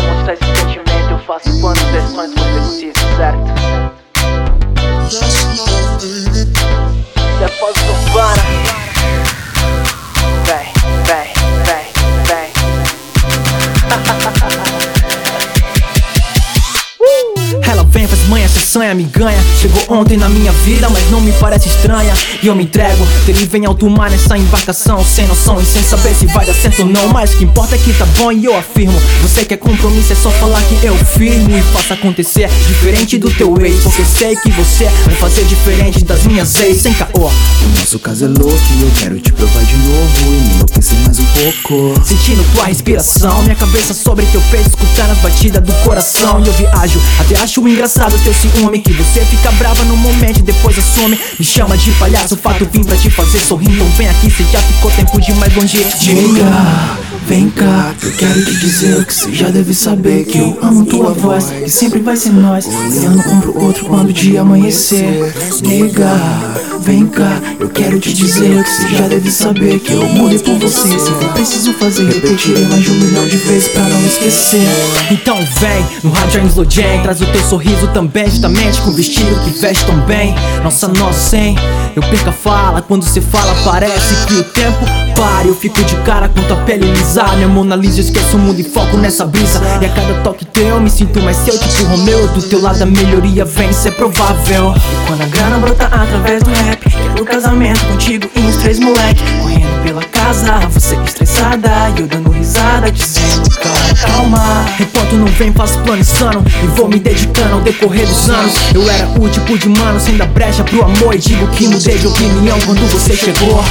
demonstrar esse sentimento, eu faço quantas versões for preciso, certo? Se é pós-urbana, vem. Ela vem, faz manha, se sanha, me ganha. Chegou ontem na minha vida, mas não me parece estranha. E eu me entrego, ele vem alto mar nessa embarcação, sem noção e sem saber se vai dar certo ou não. Mas o que importa é que tá bom e eu afirmo. Você quer compromisso, é só falar que eu firmo e faço acontecer, diferente do teu ex. Porque eu sei que você vai fazer diferente das minhas ex, sem caô. O nosso caso é louco e eu quero te provar de novo e me enlouquecer mais um pouco. Sentindo tua respiração, minha cabeça sobre teu peito, escutando as batidas do coração. E eu viajo, até acho engraçado teu ciúme, que você fica brava no momento e depois assume. Me chama de palhaço, fato vim pra te fazer sorrir. Então vem aqui, cê já ficou tempo demais longe. Diga, vem cá, eu quero te dizer que você já deve saber que eu amo tua voz, que sempre vai ser nós, olhando um pro outro quando o dia amanhecer. Nega, vem cá, eu quero te dizer que você já deve saber que eu mudei por você. Se for preciso fazer, repetirei mais de 1 milhão de vezes pra não esquecer. Então vem, no rádio é Slow Jam, traz o teu sorriso também, justamente com o vestido que veste tão bem. Nossa, nós sem, eu perco a fala, quando cê fala parece que o tempo para. Eu fico de cara com tua pele lisa, minha Mona Lisa, eu esqueço o mundo e foco nessa brisa. E a cada toque teu, me sinto mais seu, tipo Romeu. Do teu lado a melhoria vem, isso é provável. E quando a grana brota através do rap, quero casamento contigo e uns 3 moleque correndo pela casa, você estressada e eu dando risada, dizendo calma. Enquanto não vem, faço plano insano e vou me dedicando ao decorrer dos anos. Eu era o tipo de mano sem dar brecha pro amor, e digo que mudei de opinião quando você chegou.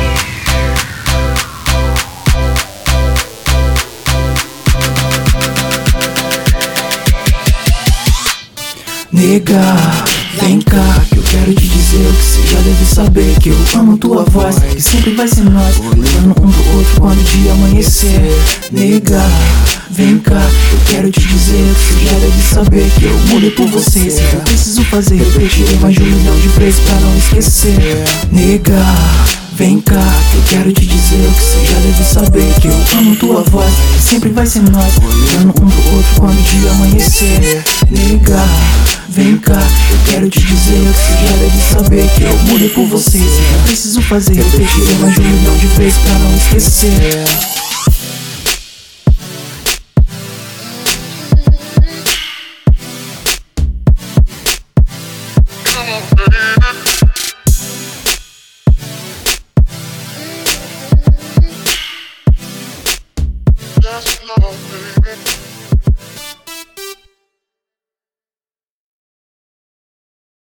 Nega, vem cá, que eu quero te dizer que você já deve saber que eu amo tua voz, que sempre vai ser nós, olhando um pro outro quando o dia amanhecer. Nega, vem cá, eu quero te dizer que você já deve saber que eu mudei por você. Se eu preciso fazer, repetirei mais de 1 milhão de vezes pra não esquecer. Nega, vem cá, eu quero te dizer que você já deve saber que eu amo tua voz, que sempre vai ser nós, olhando um pro outro quando o dia amanhecer. Nega, vem cá, eu quero te dizer que você já deve saber que eu mudei por você. Se eu preciso fazer, repetirei mais de 1 milhão de vezes pra não esquecer.